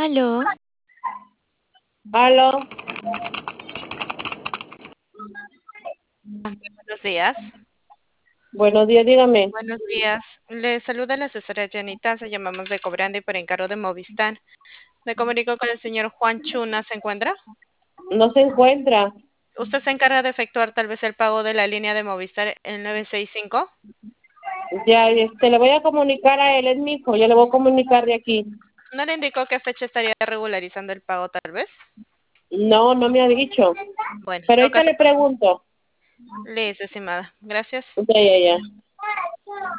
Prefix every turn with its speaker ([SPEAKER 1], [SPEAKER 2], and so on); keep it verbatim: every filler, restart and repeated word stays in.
[SPEAKER 1] Aló,
[SPEAKER 2] Aló,
[SPEAKER 3] Buenos días.
[SPEAKER 2] buenos días, dígame.
[SPEAKER 3] Buenos días. Le saluda la asesora Janita. Se llamamos de Cobranda y por encargo de Movistar. Me comunico con el señor Juan Chuna. ¿Se encuentra?
[SPEAKER 2] No se encuentra.
[SPEAKER 3] ¿Usted se encarga de efectuar tal vez el pago de la línea de Movistar el nueve seis cinco?
[SPEAKER 2] Ya, este, le voy a comunicar a él, es mi hijo, yo le voy a comunicar de aquí.
[SPEAKER 3] ¿No le indicó qué fecha estaría regularizando el pago tal vez?
[SPEAKER 2] No, no me ha dicho.
[SPEAKER 3] Bueno, en
[SPEAKER 2] Pero
[SPEAKER 3] todo
[SPEAKER 2] ahorita
[SPEAKER 3] caso,
[SPEAKER 2] le pregunto.
[SPEAKER 3] listo, estimada. Gracias.
[SPEAKER 2] Ya, ya, ya.